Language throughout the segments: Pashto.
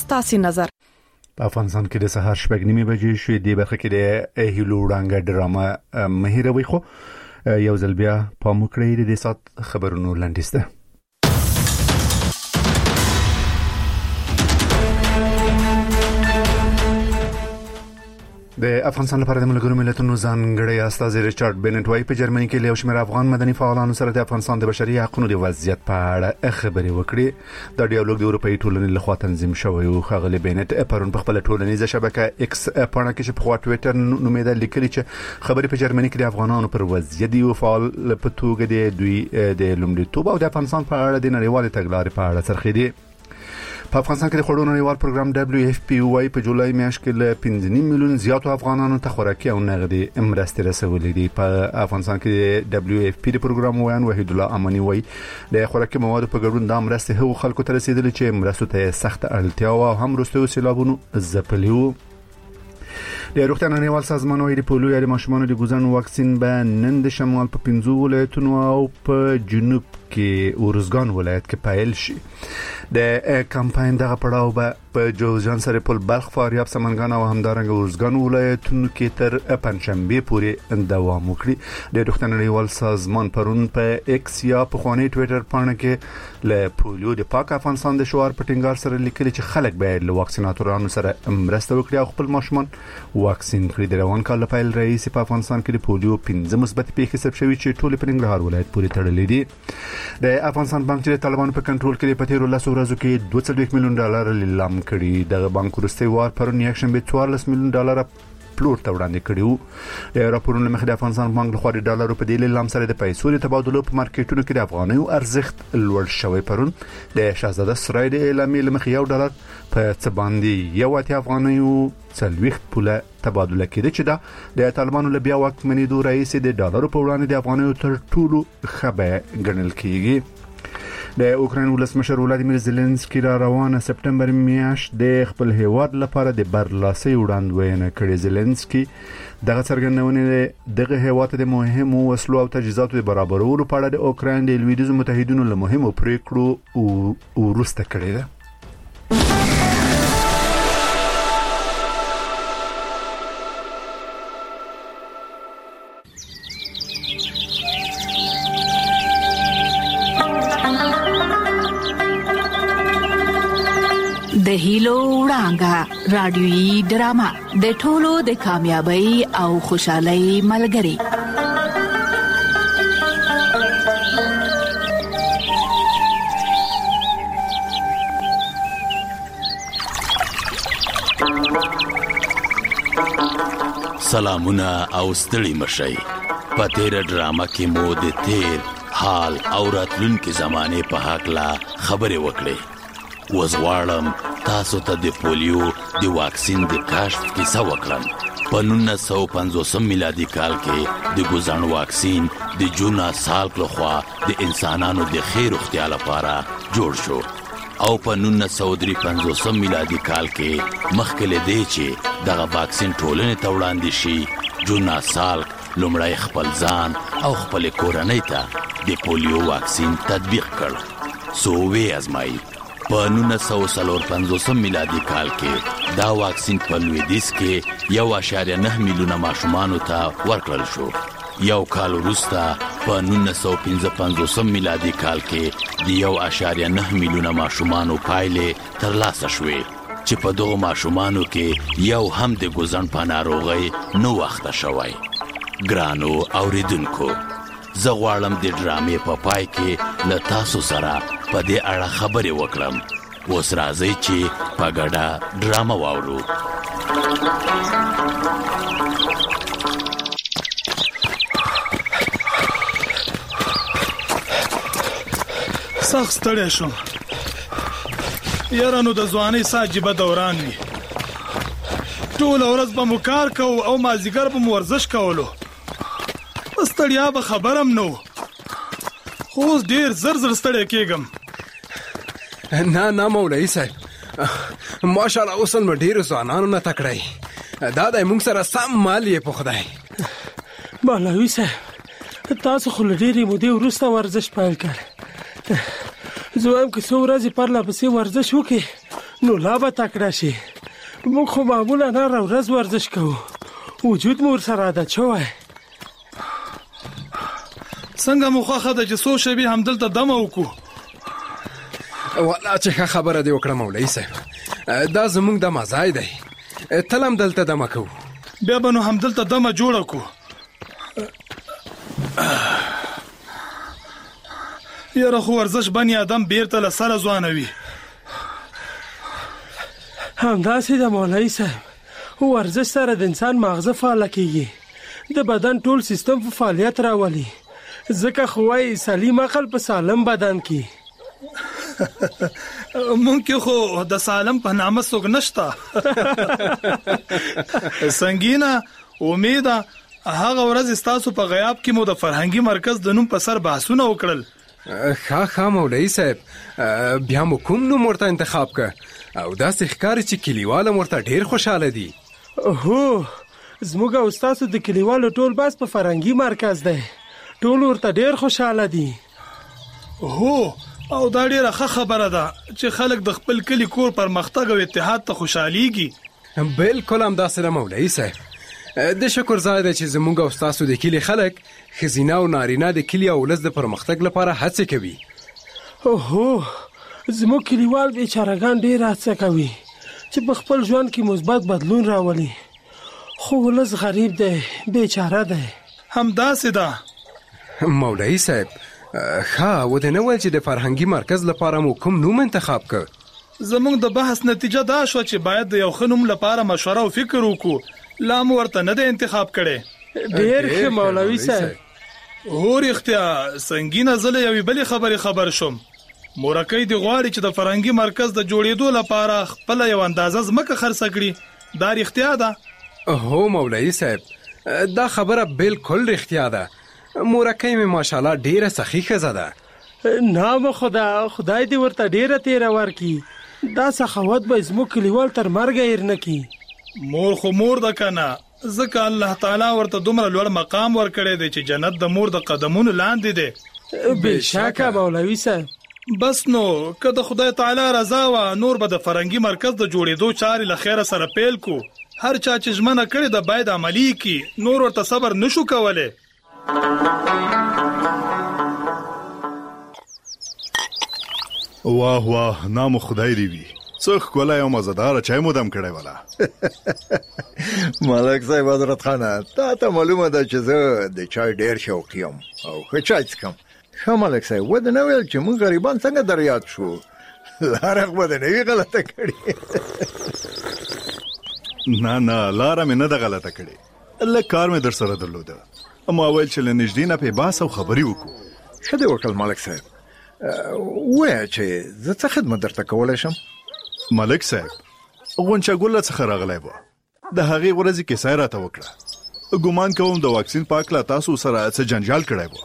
ستاسو نظر. په افغانستان کې د سهار 8:30 بجې شوې د برخه کې د هیلو وړانګه ډرامه مهیروي خو یو ځل بیا په موکړې د سات خبرونو لاندېسته. د افغانستان لپاره د ملګرو ملتونو ځانګړی استاذ ریچارډ بینټ وايي په جرمني کې له شمېر افغان مدني فعالانو سره د افغانستان د بشري حقوقو د وضعیت په اړه خبرې وکړې. د ډیالوګ د اروپאי ټولنې لخوا تنظیم شوی او خغلی بینټ پرون په خپل ټولنیزه شبکه ایکس پاڼه کې په خوا ټوئیټر نومېده لیکلي چې خبرې په جرمني کې د افغانانو پر وضعیت دی او فعال په توګه د دوی د لومړیتوب او د افغانستان په اړه د نړیوال تګلارې په اړه سرخېدي. په افغانستان کې د خوړو نړیوال پروګرام WFP وايي په جولای میاشت کې له 5 میلیون زیاتو افغانانو ته خوراکي او نغدي مرستې رسولې دي. په افغانستان کې د WFP د پروګرام وایي وحید الله امانی وايي د خوراکي موادو په ګډون د مرستې هغو خلکو ته رسیدل چې مرستو ته سخت اړتیا او هم وروستیو سیلابونو ځپلي وو. د روغتیا نړیوال سازمان وايي د پولیو یا د ماشومانو د ګوزن واکسین به نن د شمال په 15 ولایتونو او په جنوب کې ورزګان ولایت کې پایل شي. د کمپاین دغه پړاو به په جوزجان سره په بلخ فاریاب سمنګان او همدارنګه ورزګان ولایتونو کې تر پنځشنبه پورې دوام وکړي. د روغتیا نړیوال سازمان پرون په ایکس یا په خواني ټوئیټر باندې کې له پولیو د پاک افغانستان د شوار پټینګار سره لیکلي چې خلک باید له واکسیناتورانو سره مرسته وکړي او خپل ماشومان واکسین کړي. د روان کال لپاره رئیس په افغانستان کې د پولیو 15 مثبت پیښې ثبت شوې چې ټول په ننګرهار ولایت پورې تړلې دي. د افغانستان بانک چې طالبانو په کنټرول کې په تیرو 10 ورځو کې 2.1 میلیون ډالر لیلام کړي. د بانک ورستي وار پرون یک شنبه 14 میلیون ډالر پلور ته وړاندې کړیو. د راپورونو مخې د افغانستان بانک له خوا د ډالرو په دې لیلام سره د پیسو د تبادله په مارکیټونو کې د افغانیو ارزښت لوړ شوی. پرون د شاهزاده سرای د اعلامیې لمخې یو ډالر په څه باندې یو اتیا افغانیو 40 پوله تبادله کېده چې دا د طالبانو له بیا واکمنېدو رئیس د ډالرو په وړاندې د افغانیو تر ټولو ښه ګڼل کېږي. د اوکراین ولسمشر ولادیمیر زيلنسکي را روانه سپټمبر میاشت د خپل هیواد لپاره د برلاسي وړاندوینه کړې. زيلنسکي دغه څرګندونه دغه هیواد د مهمو وسلو او تجهیزاتو د برابرولو په اړه د اوکراین د لویدیځ متحدینو له مهمو پریکړو او وروسته کړې ده. د هیلو وړانګه رادیويي ډرامه د ټولو د کامیابی او خوشحالۍ ملګری. سلامونه او ستړي مشئ. په تیر ډرامه کې مو د تیر حال او راتلونکي زمانه په حق لا خبرې وکړې. وزغواړم تاسو ته د پولیو د واکسین د کشف کیسه وکړم. په 1950 میلادي کال کې د ګوزن واکسین د جونا سال لخوا د انسانانو د خیر او اختیار لپاره جوړ شو او په 1953 میلادي کال کې مخکې له دې چې دغه واکسین ټولنې ته وړاندې شي جونا سال لومړی خپل ځان او خپل کورنۍ ته د پولیو واکسین تطبیق کړ. سو وی ازمایي په 1950 میلادي کال کې دا واکسین په لویدیځ کې 1.9 میلیونه ماشومان ته ورکړل شو. یو کال وروسته په 1955 میلادي کال کې د 1.9 میلیونه ماشومان پایلې ترلاسه شوې چې په دغه ماشومانو کې یو هم د ګوزن په ناروغۍ نو وخت شوی. ګرانو اوریدونکو، زه غواړم د ډرامې په پای کې له تاسو سره په دې اړه خبرې وکړم. اوس راځئ چې په ګډه ډرامه واورو. سخت ستړی شوم. یاره نو د ځوانۍ سا عجیبه دوران وي. ټول ورځ به مو کار کوو او مازدیګر به مو ورزش کولو. ستړیا به خبرم نو، خو اوس ډیر زر ستړی کېږم. نه مولوي صاحب، ماشاءالله اوس نو ډیر ځوانانو نه تکړی. دا د موږ سره سم مال یې په خدای. مولوي صاحب، تاسو خو ډیرې مودې وروسته ورزش پیل کړ. زه وایم که څو ورځې پرله پسې ورزش وکړې نو لا به تکړه شي. موږ خو معمولا هره ورځ ورزش کوو، وجود مو ورسره عادت شوی. څنګه مو خوښه ده چې څو شېبې همدلته دمه وکړو؟ والله چې ښه خبره دې وکړه مولوي صاحب، دا زموږ د مزای دی، تل هم دلته دمه کوو. بیا به نو همدلته دمه جوړه کړو. یاره خو ورزش بني آدم بیرته له سره ځوانوي. همداسې د مولوي صاحب، ورزش سره د انسان ماغزه فعاله کیږي، د بدن ټول سیستم په فعالیت راولي، ځکه خو وایي سلیم عقل په سالم بدن کې. مونږ کې خو د سالم په نامه څوک نشته. سنگینه امیده هغه ورځ ستاسو په غیاب کې مو د فرهنګي مرکز د نوم په سر بحثونه وکړل. ښه مولوي صاحب، بیا مو کوم نوم ورته انتخاب که او داسې ښکاري چې کلیوال ورته ډیر خوشحاله دي؟ هو، زموږ او ستاسو د کلیوالو ټول بس په فرهنګي مرکز دی، ټول ورته ډیر خوشحاله دي. هو، او دا ډیره ښه خبره ده چې خلک د خپل کلی کور پرمختګ او اتحاد ته خوشحاليږي. بالکل همداسې ده مولوي صاحب. د شکر ځای دی چې زموږ او ستاسو د کلي خلک ښځینه او نارینه د کلي او ولس د پرمختګ لپاره هڅې کوي. هو، زموږ کلیوال بیچارهګان ډېر هڅه کوي چې په خپل ژوند کې مثبت بدلون راولي، خو ولس غریب دی، بیچاره دی. همداسې ده مولوي صاحب. ښه، ودې نه ویل چې د فرهنګي مرکز لپاره مو کوم نوم انتخاب کړ؟ زموږ د بحث نتیجه دا شو چې باید د یو ښه نوم لپاره مشوره او فکر وکړو، لا مو ورته نه دی انتخاب کړی. ډېر ښه مولوي صاحب. هو رښتیا، سنگینه زه له یوې بلې خبرې خبر شوم. مورکۍ دې غواړي چې د فرهنګي مرکز د جوړېدو لپاره خپله یو اندازه ځمکه خرڅه کړي. دا رښتیا ده؟ هو مولوي صاحب، دا خبره بالکل رښتیا ده. مورکۍ مې ماشاءالله ډیره سخی ښځه ده. نام خدای دې ورته ډیره تیره ورکړي. دا سخاوت به زموږ کلیوال تر مرګه هیر نه کړي. مور خو مور ده کنه، ځکه الله تعالی ورته دومره لوړ مقام ورکړی دی چې جنت د مور د قدمونو لاندې دی. بېشکه مولوي صاحب. بس نو که د خدای تعالی رضا وه، نور به د فرهنګي مرکز د جوړېدو چارې له خیره سره پیل کو. هر چا چې ژمنه کړې ده باید عملي کړي، نور ورته صبر نشو کولی. واه واه، نام خدای دی وي، څه ښکلی او مزهداره چای مو دم کړی ولا. ملک صاحب حضرت خانه، تا ته معلومه ده چې زه د چای ډیر شوقي یم او ښه چای څښم. ښه ملک صاحب، ودې نه ویل چې موږ غریبان څنګه در یاد شو؟ لاره خو به دې نه وي غلطه کړې. نه لاره مې نه ده غلطه کړې، لږ کار مې در سره درلوده، ما ویل چې له نږدې نه پې بحث او خبرې وکړو. ښه دې وکړل ملک صاحب. ووایه چې زه څه خدمت درته کولی شم؟ ملک صاحب، غونچه ګله څخه راغلی وه، د هغې ورځې کیسه یې راته وکړه. ګمان کوم د واکسین په هکله تاسو سره څه جنجال کړی وه.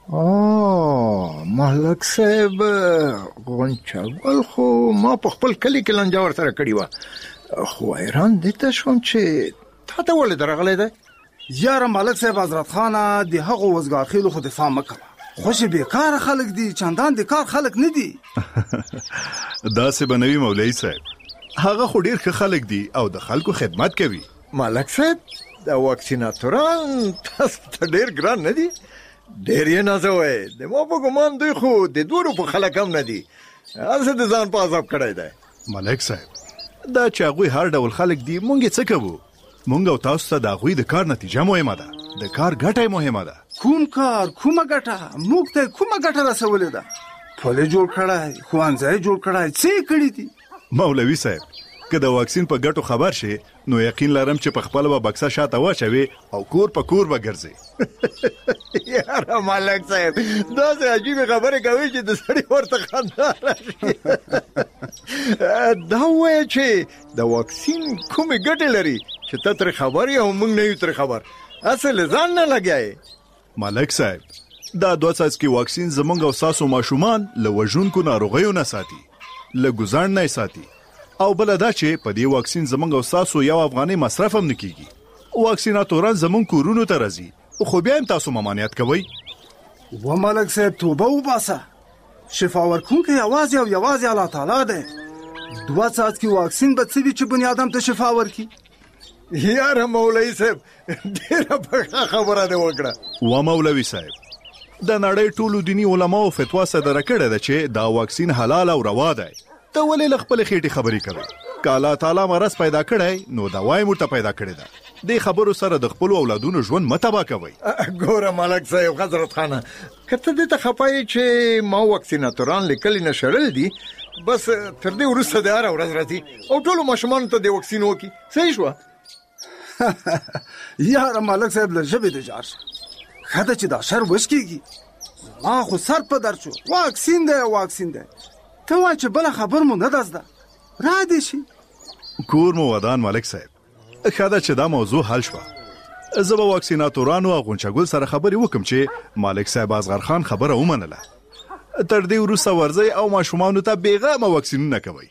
ملک صاحب، غونچه ګل خو ما په خپل کلي کې لانجه ورسره کړې وه، خو حیران دې ته شوم چې تا ته ولې درغلی دی؟ یاره ملک صاحب حضرت خانه، د هغو وزګارخیلو خو دفاع مه کوه، خوش بیکاره خلک دي، چندان د کار خلک نه دي. داسې به نه وي مولوي صاحب، هغه خو ډېر ښه خلک دي او د خلکو خدمت کوي. ملک صاحب، د واکسیناتوران تاسو ته ډېر ګران نه دي؟ ډېر یې نازوئ، د ما په ګمان دوی خو د دوړو په خلک هم نه دي، هسې د ځان په عذاب کړی دی. ملک صاحب، دا چې هغوی هر ډول خلک دي، مونږ یې څه کوو؟ مونږ او تاسو ته د هغوی د کار نتیجه مهمه ده، د کار ګټه یې مهمه ده. کوم کار، کومه ګټه؟ موږ ته کومه ګټه رسولې ده؟ پل یې جوړ کړی، ښوونځی یې جوړ کړی، څه یې کړي دي؟ مولوي صاحب، که د واکسین په ګټو خبر شي، نو یقین لرم چې په خپله به بکسه شاته واچوي او کور په کور به ګرځي. یاره ملک صاحب، داسې عجیبې خبرې کوي چې د سړي ورته خندا راشي. دا ووایه چې د واکسین کومې ګټې لري چې ته ترې خبر یې او موږ نه یو ترې خبر، اصل ځان نه لګیایې. ملک صاحب، دا 2 څاڅکي واکسین زمونږ او ستاسو ماشومان له وژونکو ناروغیو نه ساتي، له ګزاڼ نه ساتي، او بل دا چې په دې واکسین زمونږ او ستاسو یو افغانۍ مصرف هم نه کیږي. واکسیناتوران زمونږ کورونو ته راځي، خو بیا هم تاسو ممانعت کوئ. و ملک صاحب، توبه وباسه، شفا ورکوونکی یوازې او یوازې الله تعالی دی. 2 څاڅکي واکسین به څه وي چې بني آدم ته شفا ورکړي؟ یاره مولوي صاحب ډېره پخه خبره دې وکړه. و مولوي صاحب د نړۍ ټولو دیني علماو فتوا صدره کړې ده چې دا واکسین حلال او روا دی. ته ولې له خپل خېټې خبرې کوي؟ که الله تعالی مرض پیدا کړی نو دوا یې مرته پیدا کړې ده. دې خبرو سره د خپل اولادونو ژوند متبا کوي. ګوره ملک صاحب حضرت خانه کته دې ته خپای چې ما واکسیناتوران لیکل نه شړل دي بس تر دې ورسته د هر ورځ راځي او ټول ماشومان ته د واکسین وکي. صحیح شو؟ یاره ملک صاحب له ژبې د جار خاطر چې دا شر وشکیږي ما خو سر په در شو. واکسین دی ته وای چې بل خبر مو نه دزده را دي شي. کور مو ودان ملک صاحب خاطر چې دا موضوع حل شو. زه به واکسیناتورانو او غونچګل سره خبرې وکم چې ملک صاحب اصغر خان خبره ومنله. تر دې وروسته ورځي او ماشومانو ته بیغمه واکسینونه کوي.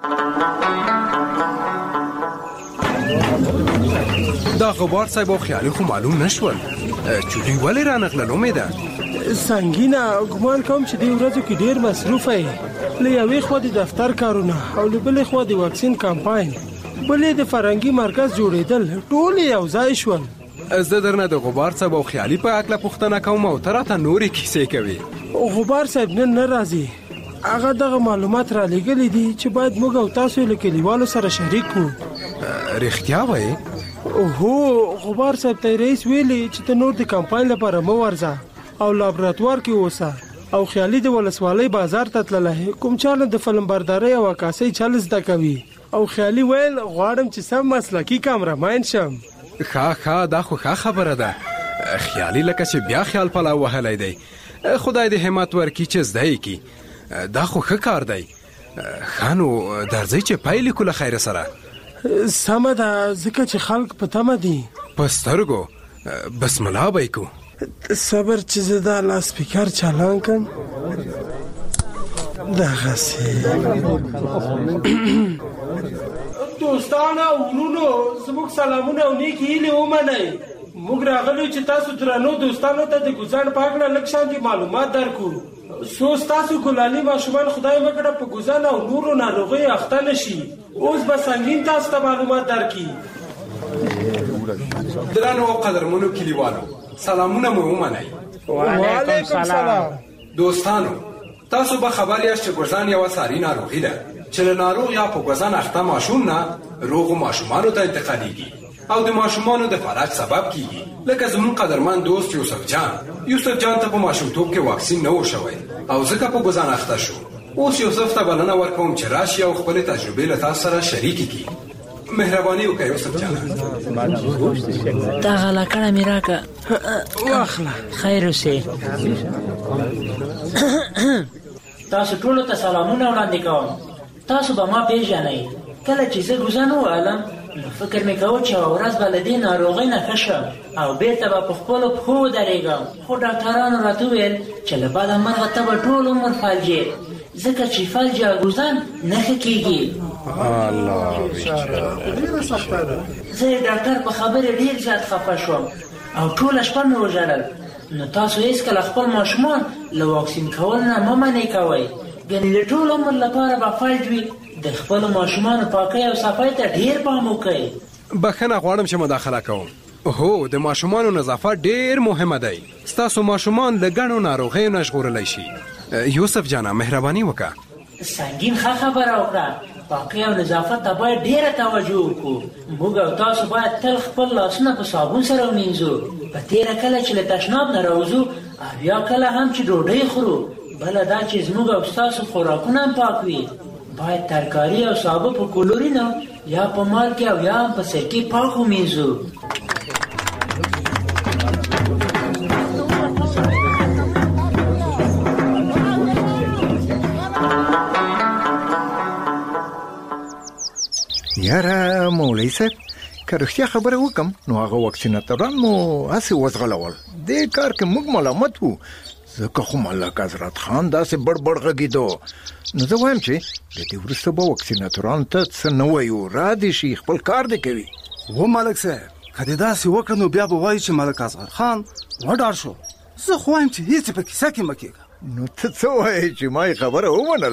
دا غبار صاحب او خیالي خو معلوم نشول چې ولې را نقللو مې ده. سنگینه ګمان کوم چې دې ورځو کې ډیر مصروف یې. له یوې خوا د دفتر کارونه او له بلې خوا د واکسین کمپاین بلې د فرنګي مرکز جوړېدل ټول یو ځای شول. زه درنه د غبار صاحب او خیالي په اړه پوښتنه کوم او تراته نورې کیسې کوي. غبار صاحب نن نه راځي. هغه دغه معلومات را لېږلي دي چې باید موږ او تاسو له کلیوالو سره شریک کړو. رښتیا وایي؟ هو غبار صاحب ته رئیس ویلي چې ته نور د کمپاین لپاره مه ورځه او لابراتوار کې اوسه او خیالي د ولسوالۍ بازار ته تللی کوم چاله د فلم بردارۍ او عکاسۍ چل زده کوي او خیالي ویل غواړم چې سم مسلکي کامرمین شم. ښه دا خو ښه خبره ده. خیالي لکه چې بیا خیال پلا وهلی دی. خدای دې همت ورکړي چې زده یې کړي. دا خو ښه کار دی. ښه نو درځئ چې پیل کړو له خیره سره. سمه ده ځکه چې خلک په تمه دي. په سترګو بسم الله به یې کوو. صبر چې زه دا لاسپیکر چالان کړم. دغسې دوستانو ورونو زموږ سلامونه او نیکې هیلې ومنئ. موږ راغلو چې تاسو درنو دوستانو ته د ګوزاڼ په هکله لږ شانتې معلومات درکړو. څو ستاسو ګلالي ماشومان خدای وکړه په ګوزاڼ او نورو ناروغیو اخته نه شي. اوس به سنګین تاسو ته معلومات درکړي. درنو او قدرمنو کلیوالو سلامونه مو ومنئ. وعلیکم سلام. دوستانو تاسو به خبر یاست چې ګوزاڼ یوه ساري ناروغي ده چې له ناروغ یا په ګوزاڼ اخته ماشوم نه روغو ماشومانو ته انتقالیږي او د ماشومانو د فلج سبب کیږي. لکه زمون قدرمن دوست یوسف جان ته په ماشومتوب کې واکسین نه و شوی او ځکه په ګوزاڼ اخته شو. اوس یوسف ته بلنه ورکوم چې راشي او خپل تجربې له تاسو سره شریکې کړي. مهرباني وکړئ یوسف جان. دا غلاکړه مې راکړه. واخله. خیر اوسې. تاسو ټولو ته سلامونه وړاندې کوم. تاسو به ما پیژنئ. کله چې زه ګوزاڼ ووهلم نو فکر مې کوه چې یوه ورځ به له دې ناروغۍ نه ښه شم او بېرته به په خپلو پښو ودرېږم. خو ډاکټرانو راته وویل چې له بده مرغه ته به ټول عمر فلجې ځکه چې فلج یا ګوزاڼ نه ښه کېږي. زه د ډاکټر په خبرې ډېر زیات خفه شوم او ټوله شپه مې وژړل. نو تاسو هېڅکله خپل ماشومان له واکسین کول نه مه منې کوئ. ګنې د ټول عمر لپاره به فلج وي. د خپلو ماشومانو پاکۍ او صفای ته ډېر پام وکړئ. بخښنه غواړم چې مداخله کوم. هو د ماشومانو نظافت ډېر مهمه دی. ستاسو ماشومان له ګڼو ناروغیو نه ژغورلی شي. یوسف جانه مهرباني وکړه. سنګین ښه خبره وکړه. پاکۍ او نظافت ته باید ډېره توجه وکړو. موږ او تاسو باید تل خپل لاسونه په صابون سره ومینځو. په تېره کله چې له تشناب نه راوځو او یا کله هم چې ډوډۍ خورو. بله دا چې زموږ او ستاسو خوراکونه هم پاک وي. باید ترکاري او سابه په کلورینو یا په مالګې او یا هم په سرکې پاک ومینځو. یاره مولوي صاحب که رښتیا خبره وکم نو هغه واکسیناتوران مو هسې وځغلول. دې کار کې موږ ملامت وو ځکه خو ملک حضرت خان داسې بړ غږېدو. نو زه وایم چې د دې وروسته به واکسیناتورانو ته څه نه وایو. را دې شي خپل کار دې کوي. و ملک صاحب که دې داسې وکړه نو بیا به وایي چې ملک اصغر خان وډار شو. زه خو وایم چې هېڅ په کیسه کې مه کېږه. نو ته څه وایې چې ما یې خبره ومنله؟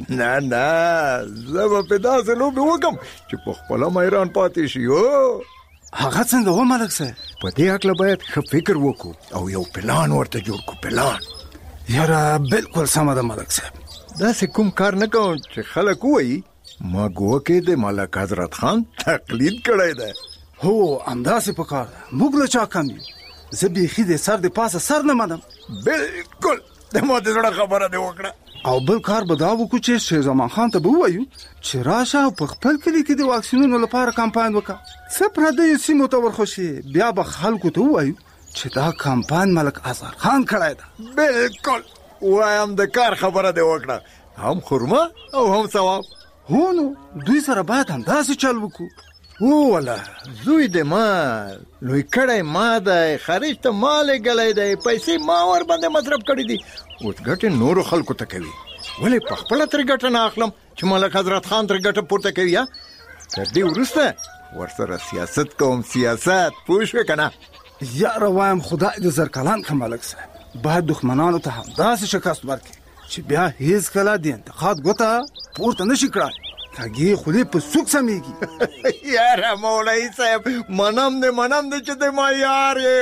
نه زه به په داسې لوبې وکم چې په خپله میران پاتې شي. هغه څنګه و ملک صاحب؟ په دې هکله باید ښه فکر وکړو او یو پلان ورته جوړ کړو. پلان یاره بالکل سمه ده ملک صاحب. داسې کوم کار نه کوم چې خلک ووایي ما ګوکې د ملک حضرت خان تقلید کړی دی. هو همداسې په کار ده. موږ له چا کم یو؟ زه بیخي د سر د پاسه سر نه منم. بالکل د ما د زړه خبره دې وکړه. او بل کار به دا وکړو چې شیر زمان خان ته به ووایو چې راشه او په خپل کلي کې د واکسینونو لپاره کمپاین وکړه. څه پردیو سیمو ته ورخوشي بیا به خلکو ته ووایو چې دا کمپاین ملک اظهر خان کړی ده. بالکل وایم د کار خبره دې وکړه. هم خرما او هم ثواب. هو نو دوی سره باید همداسې چل وکړو. والا زوی د ما لوی کړی ما دی، خارج ته ما لېږلی دی، پیسې ما ور باندې مصرف کړي دي، اوس ګټې نورو خلکو ته کوي. ولې په خپله ترې ګټه نه اخلم چې ملک حضرت خان ترې ګټه پورته کوي؟ یا تر دې وروسته ورسره سیاست کوم. سیاست پوه شوې که نه؟ یاره وایم خدای دې زرکلان که ملک صاحب باید دښمنانو ته همداسې شکست ورکړي چې بیا هیڅکله د انتقاد ګوته پورته نشي کړای. کږې خولې په سوک سمیږي. یاره مولوي صاحب منم دې چې د ما یار یې.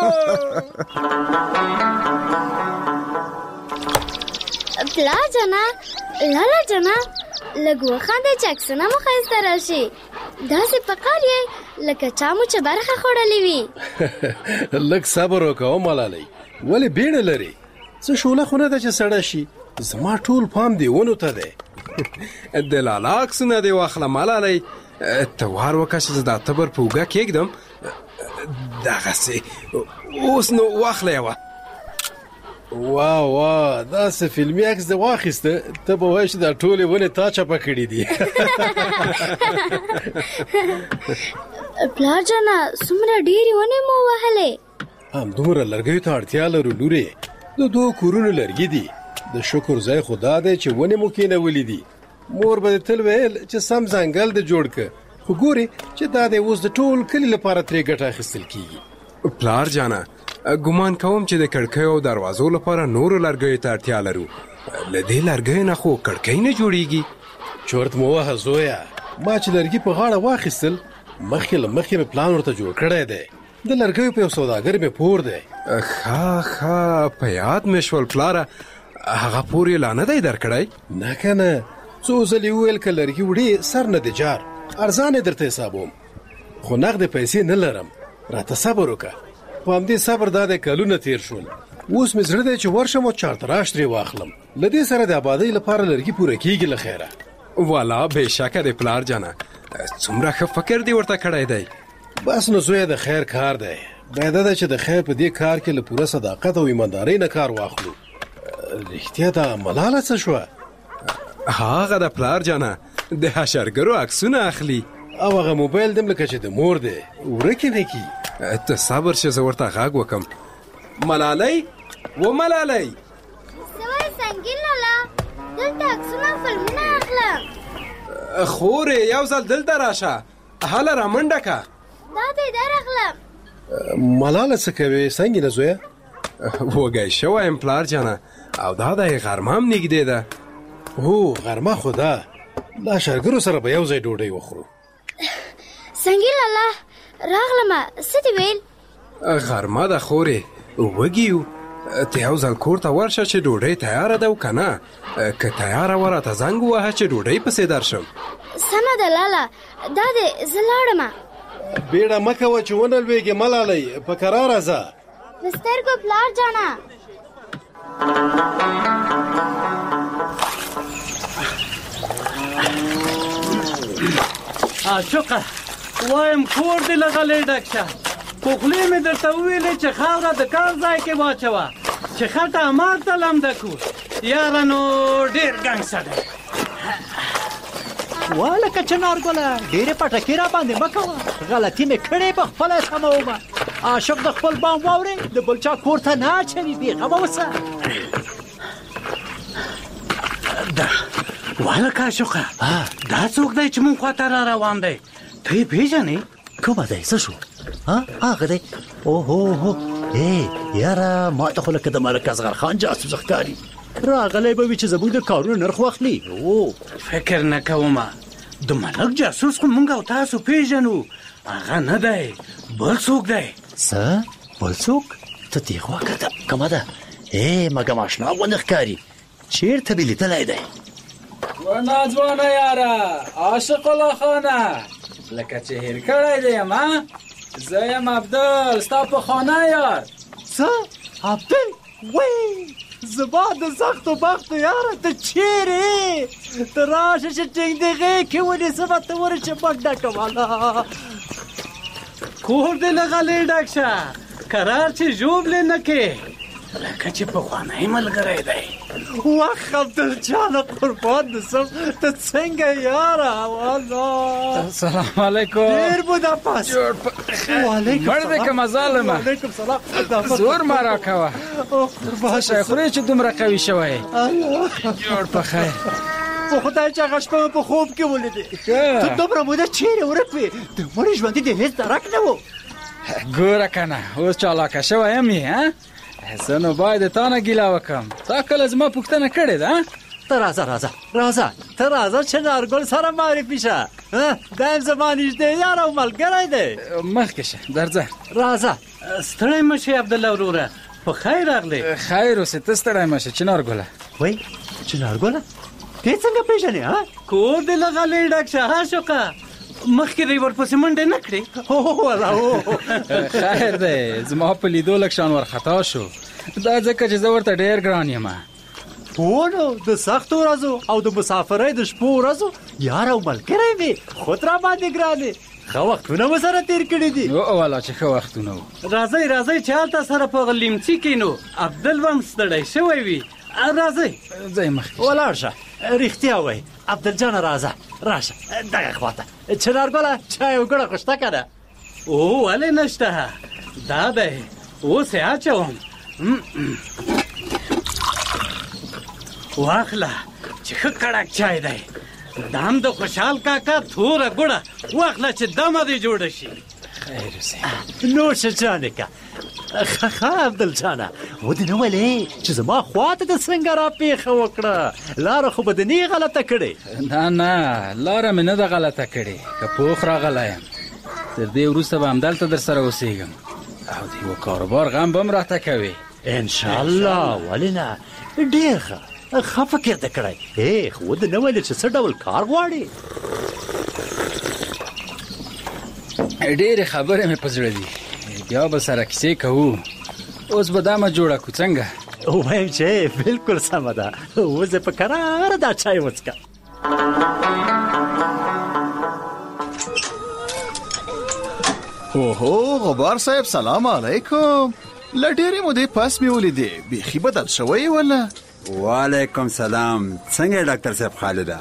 پلا جنا لالا جنا لږ وخانده چې عکسونه مو ښایسته راشي. داسې په کار یې لکه چا مو چې برخه خوړلې وي. لږ صبر وکړه ملالۍ، ولې بیړه لري؟ څه شوله خو نه ده چې سړه شي. زما ټول پام دې ونو ته دی. د لالا عکسونه دې واخله ملالۍ. ته وار وکړه چې زه دا تبر په اوږه کېږدم. دغسې اوس نو واخله یوه. وا داسې فلمي عکس دې واخیسته، ته به وایې چې دا ټولې ونې تا چپه کړي دي. پلار جانه څومره ډېرې ونې مو وهلې؟ همدومره لرګیو ته اړتیا لرو لورې. د 2 کورونو لرګي دي. د شکر ځای خدا دی چې ونې مو کېنولې دي. مور به تل ویل چې سم ځنګل دې جوړ که، خو ګورې چې دا دی اوس د ټول کلي لپاره ترې ګټه اخیستل کېږي. پلار جانه ګمان کوم چې د کړکیو او دروازو لپاره نورو لرګیو ته اړتیا لرو. له دې لرګیو نه خو کړکۍ نه جوړیږي. چورت مو وهه زویه، ما چې لرګي په غاړه واخیستل مخکې له مخکې مې پلان ورته جوړ کړی دی. د لرګیو په یو سوداګر مې پور دی. ښه په یاد مې شول پلاره. هغه پور یې لا نه دی درکړی؟ نه که نه، څو ځلې وویل که لرګي وړې سر نه دی جار، ارزانې درته حسابوم، خو نغدې پیسې نه لرم. راته صبر وکړه. په همدې صبر دا د کلونه تیر شول. اوس مې زړه دی چې ورشم او چارتراش ترې واخلم. له دې سره د آبادۍ لپاره لرګي پوره کېږي له خیره. والا بېشکه دی پلار جانه، څومره ښه فکر دې ورته کړی دی. بس نو زویه د خیر کار دی. باید ده چې د خیر په دې کار کې له پوره صداقت او ایماندارۍ نه کار واخلو. رښتیا دا ملاله څه شوه؟ هغه د پلار جانه د حشرګرو عکسونه اخلي. او هغه موبایل دم لکه چې د مور دی ورکې نه کی. ته صبر چې زه ورته غږ وکم. ملالۍ و ملالۍ سوای سنگین لالا دلته عکسونه فلمونه اخلم. خورې یو ځل دلته راشه، هله رامنډه که. دا دی درغلم. ملاله څه کوې سنګینه زویه؟ وږی شوی یم پلار جانه، او دا دی غرمه هم نږدې ده. هو غرمه خو ده، لا شرګرو سره به یو ځای ډوډۍ وخورو. سنگین لالا راغلمه، څه دې ویل؟ غرمه ده خورې، وږي یو. ته یو ځل کور ته ورشه چې ډوډۍ تیاره ده او که نه، که تیاره وه راته زنګ ووهه چې ډوډۍ پسې درشم. سمه ده لالا، دا دی زه لاړمه. بیړه مه کوه چې ونه لوېږې ملالۍ، په کراره ځه. د سترګو پلار جانه. عاشقه وایم کور دې له غلې ډک شه. خو خولې مې درته وویلې چې خاوره د کار ځای کې واچوه چې خټه امار ته لمده کړو. یاره نو ډېر ګنګسه دی. والکه چنارګله ډېرې پټکې را باندې مه کوه، غلطي مې کړې په خپله سمومه. عاشق د خپل بام واورې د بل چا کور ته نه اچوي، بېغمه اوسه. والکه عاشقه دا څوک دی چې مونږ خواته را روان دی؟ ته یې پېژنې؟ کومه دی؟ څه شو؟ هغه دی؟ اوهو یاره ما ته خو لکه د ملک اصغر خان جاسوس ښکاري. راغلی به وي چې زموږ د کارونو نرخ واخلي. فکر نه کوم د ملک جاسوس خو موږ او تاسو پیژنو. هغه نه دی، بل څوک دی. څه؟ بل څوک؟ ته دې خوا کته کومه ده؟ مګم اشنا غوندې ښکاري. چېرته دې لیدلی دی؟ ناځوانه یاره، عاشق الله خانه، لکه چې هېر کړی دی یم. زه یم عبدل، ستا پخوانی یار. څه؟ عبدل؟ وی زما د سختو بختو یاره، ته چیرې؟ ته راشه چې ټینګ دې غېږ کې ونیسمه، ته ورشه مږ ډکه والا. کور دې له غلې ډک شه، کرار چې ژوبلې نه کې، لکه چې پخوانی ملګری دی. وخ عبدل جانه قربان دې سم، ته څنګه یاره؟ والا سلام علیکم. ډېر بودا پاس. وعلیکم مړ دې که مظالمه. وعلیکم سلام. زور ما را کوه. څه خورې چې دومره قوي شوی؟ جوړ په خیر. په خدای چې هغه شپه په خوب کې ولیدې. ته دومره موده چیرې ورک وې؟ د مړي ژوندي دې هېڅ درک نه و. ګوره کنه اوس چالاکه شوی یم یې. زه نو باید تا نه ګیله وکړم. تا کله زما پوښتنه کړې ده؟ ته راځه ته راځه چې نارګل سره معرفي شه. دا زما نږدې یار او ملګری دی. مخکې شه درځه. راځه. ستړی مه شې عبدالله وروره، په خیر راغلی. خیر اوسې، ته ستړی مه شه. چنارګله وایي چنارګله؟ دې څنګه پېژنې؟ کور دې له غلې ډک شه عاشقه. مخکې دې ورپسې منډې نه کړې؟ خیر دی، زما په لیدو لږ شان ورخطا شو. دا ځکه چې زه ورته ډېر ګران یم. نو د سختو ورځو او د مسافرۍ د شپو ورځو یار او ملګری مې خود را باندې ګرانې. ښه وختونه مو سره تېر کړي دي. والا چې ښه وختونه وو. راځئ چې هلته سره په لیمڅي کښېنو. عبدل هم ستړی شوی وي. راځئ ځئ مخکې. ولاړ شه. رښتیا وایي عبدل جانه، راشه دغه خواته. چنارګله چای او ګوړه خو شته که نه؟ ولې نشته؟ دا دی، اوس یې اچوم. واخله چې ښه کړک چای دی. دا هم د خوشحال کاکا توره ګوړه. واخله چې دمه دې جوړه شي. خیر اوسې. نوشه جانې که. ښه عبدل جانه، ودې نه ولې چې زما خواته د څنګه را پیښه وکړه؟ لاره خو به دې نه غلطه کړې؟ نه لاره مې نه ده غلطه کړې، که پوخ راغلی یم. تر دې وروسته به همدلته در سره اوسېږم او د یوه کاروبار غم به هم راته کوې انشاءالله. ولې نه؟ ډېر ښه فکر دې کړی. خو ودې نه ویلې چې څه ډول کار غواړې؟ ډېرې خبرې مې په زړه دي، بیا به سره کیسې کوو. اوس به دا مه جوړه کړو څنګه؟ وایم چې بالکل سمه ده. اوس یې په کراره دا چای وڅښه. اوهو غبار صاحب سلام علیکم. له ډېرې مودې پس مې ولیدې، بیخي بدل شوی ولا؟ وعلیکم سلام. څنګه ډاکټر صاحب خالده؟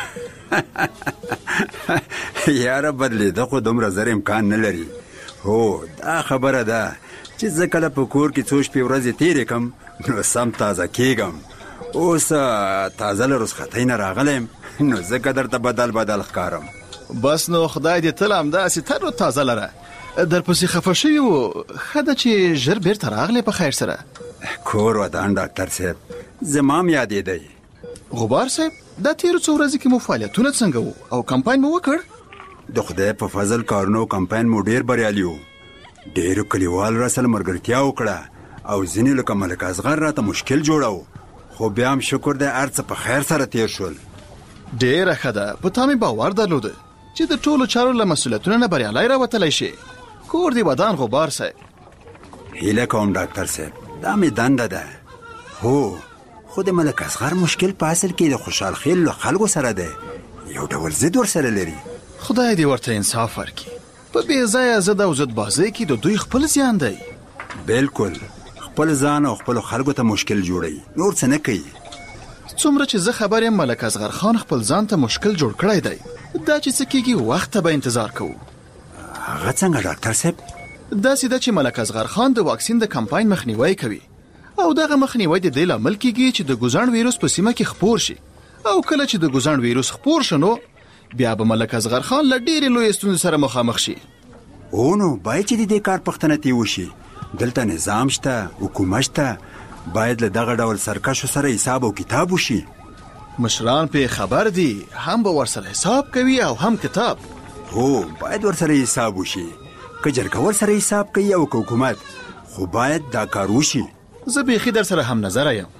یاره بدلېده خو دومره زر امکان نه لري. هو دا خبره ده چې زه کله په کور کې څو شپې ورځې تېرې کړم نو سم تازه کېږم. اوس تازه له رخصتۍ نه راغلی یم نو ځکه درته بدل ښکارم. بس نو خدای دې تل همداسې تر و تازه لره. درپسې خفه شوي وو، ښه ده چې ژر بیرته راغلی په خیر سره. کور ودان ډاکټر صاحب، زما م یادېدی. غبار صاحب دا تېرو څو ورځې کې مو فعالیتونه څنګه وو او کمپاین مو وکړ؟ د خدای په فضل کارونو کمپاین مو ډېر بریالي وو. ډېرو کلیوال را سره ملګرتیا وکړه او ځینې لکه ملک اصغر راته مشکل جوړو، خو بیا هم شکر دی هر څه په خیر سره تېر شول. ډېره ښه ده. په تا مې باور درلوده چې د ټولو چارو له مسؤلیتونو نه بریالی راوتلی شي. کور دې ودان غبار صاحب. هیله کوم ډاکټر صاحب، دا مې دنده ده. هو خو د ملک اصغر مشکل په اصل کې د خوشحال خیل له خلکو سره دی، یو ډول ضد ورسره لري. خدای دې ورته انصاف ورکړي. په بې ځایه ضد او ضد بازۍ کې د دوی خپل زیان دی. بالکل، خپل ځان او خپل خلکو ته مشکل جوړوي، نور څه نه کوي. څومره چې زه خبر یم ملک اصغر خان خپل ځان ته مشکل جوړ کړی دی. دا چې څه کېږي وخت ته به انتظار کوو. هغه څنګه ډاکټر صاحب؟ داسې ده چې ملک اصغر خان د واکسین د کمپاین مخنیوی کوي او دغه مخنیوی د دې لامل کېږي چې د ګوزڼ ویروس په سیمه کې خپور شي او کله چې د ګوزڼ ویروس خپور شنو بیا به ملک اصغر خان له ډېرې لویې ستونزې سره مخامخ شي. نو باید چې د دې کار پوښتنه ترې وشي. دلته نظام شته، حکومت شته، باید له دغه ډول سرکشو سره حساب او کتاب وشي. مشران په خبر دي، هم به ورسره حساب کوي او هم کتاب. هو باید ورسره حساب وشي. که جرګه ورسره حساب کوي او حکومت، خو باید دا کار وشي. زه بیخي در سره هم نظره یم.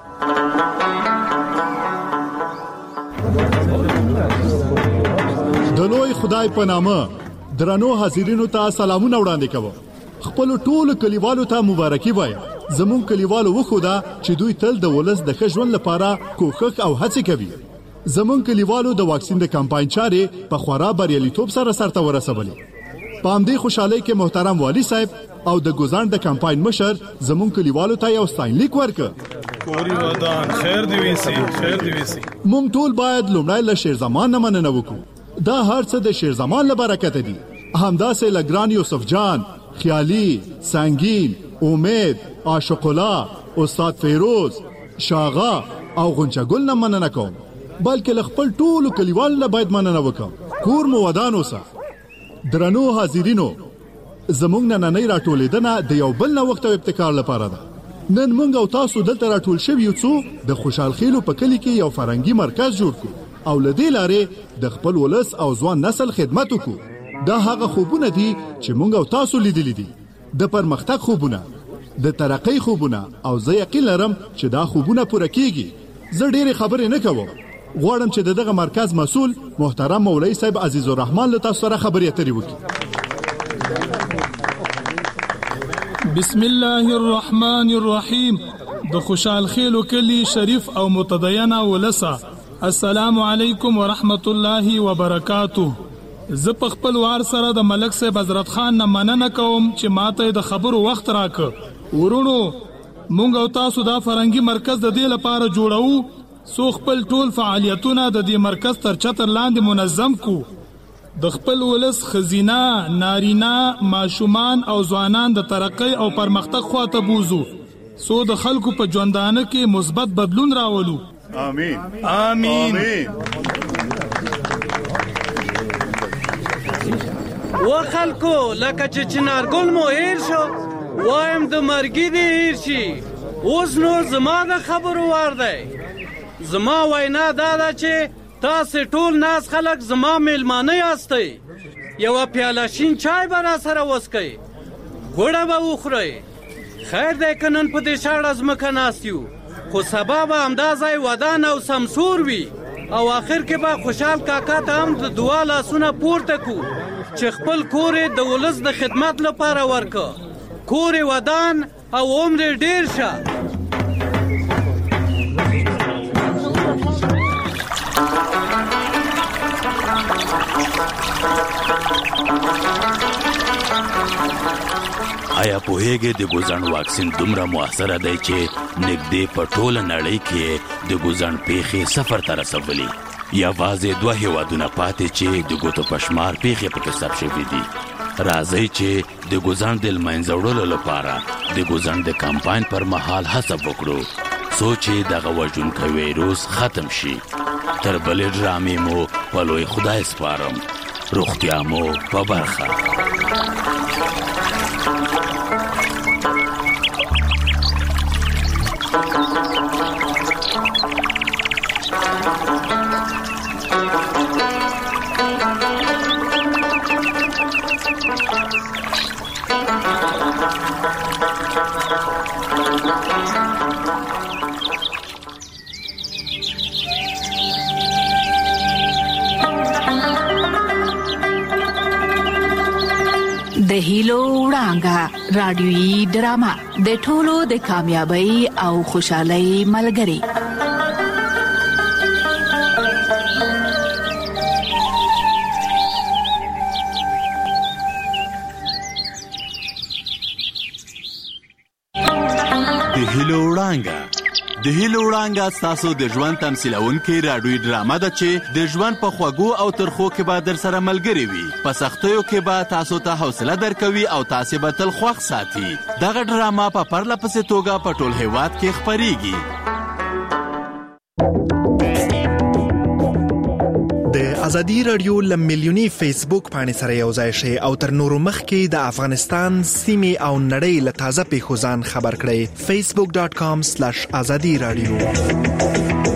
د لوی خدای په نامه درنو حاضرینو ته سلامونه وړاندې کوم. خپل ټولو کلیوالو ته مبارکي وایم. زمون کلیوالو وخوده چې دوی تل د ولس د ښه ژوند لپاره کوښښ او هڅې کوي. زمون کلیوالو د واکسین د کمپاین چارې په خورا بریالیتوب سره سرته ورسولې. په همدې خوشحالۍ کې محترم والی صاحب او د ګوزان د کمپاین مشر زمون کلیوالو ته یو ستاینلیک ورکړ. کوري ودان خیر دی ویسي، خیر دی ویسي. مونږ ټول باید لومړی له شیرزمان نه مننه وکړو. دا هر څه د شیرزمان له برکته دي. همداسې له ګران یوسف جان، خیالي، سنگین، امید، عاشق الله، استاد فیروز، شاغا او غنچګل نه مننه کوم، بلکې له خپل ټولو کلیوالو نه باید مننه وکم. کور مو ودان اوسه. درنو حاضرینو، زمونږ نننۍ راټولېدنه د یو بل نوښت او ابتکار لپاره ده. نن موږ او تاسو دلته راټول شوي یو څو د خوشحال خیلو په کلي کې یو فرهنګي مرکز جوړ کړو او له دې لارې د خپل ولس او ځوان نسل خدمت وکړو. دا هغه خوبونه دي چې موږ او تاسو لیدلي دي، د پرمختګ خوبونه، د ترقۍ خوبونه، او زه یقین لرم چې دا خوبونه پوره کیږي. زه ډېرې خبرې نه کوم، غواړم چې دغه مرکز مسؤل محترم مولوي صاحب عزیز الرحمن له تاسو سره خبرې اترې وکړي. بسم الله الرحمن الرحیم. د خوشحال خیلو کلی شریف او متدینه ولسه، السلام علیکم ورحمت الله وبرکاته. زه په خپل وار سره د ملک صاحب حضرت خان نه مننه کوم چې ماته د خبرو وخت راکړ. ورونو، مونږ او تاسو دا فرهنګي مرکز د دې لپاره جوړو څو خپل ټول فعالیتونه د دې مرکز تر چتر لاندې منظم کو. د خپل ولس خزینه، نارینه، ماشومان او ځوانان د ترقۍ او پرمختګ خواته بوزو، څو د خلکو په ژوندانه کې مثبت بدلون راولو. آمین آمین. و خلکو لکه چې چنارګل مو هیر شو، وایم د مرګي دې هیر شي. اوس نو زما د خبرو وار دی. زما وینا دا ده چې تاسې ټول ناس خلک زما میلمانه یاستئ. یوه پیاله شین چای به را سره وڅکئ، غوړه به وخورئ. خیر دی که نن په دې شاړه ځمکه ناست یو، خو سبا به همدا ځای ودان او سمسور وي. او آخر کې به خوشحال کاکا ته هم د دعا لاسونه پورته کو چې خپل کور د ولس د خدمت لپاره ورکه. کور ودان او عمر ډیر شه. آیا پوهیږئ د ګوزن واکسین دومره مؤثره دی چې نږدې په ټوله نړۍ کې د ګوزن پیښې صفر ته رسولي. یوازې 2 هیوادونه پاتې چې د ګوتو په شمار پیښې پکې ثبت شوي دي. راځئ چې د ګوزن د له منځه وړلو لپاره د ګوزن د کمپاین پر مهال هڅه وکړو څو چې دغه وژونکی ویروس ختم شي. تر بلې ډرامې مو په لوی خدای سپارم. روغتیا مو په برخه. د هیلو وړانګه رادیويي ډرامه د ټولو د کامیابی او خوشحالۍ ملګری. د هیلو وړانګه ستاسو د ژوند تمثیلونکې راډیويي ډرامه ده چې د ژوند په خوږو او ترخو کې به در سره ملګري وي. په سختیو کې به تاسو ته حوصله درکوي او تاسې به تل خوښ ساتي. دغه ډرامه په پرله پسې توګه په ټول هیواد کې خپریږي. د ازادي رادیو له میلیوني فیسبوک باندې سره یو ځای شي او تر نورو مخکې د افغانستان سیمې او نړۍ له تازه پیښو ځان خبر کړئ. facebook.com/azadi radio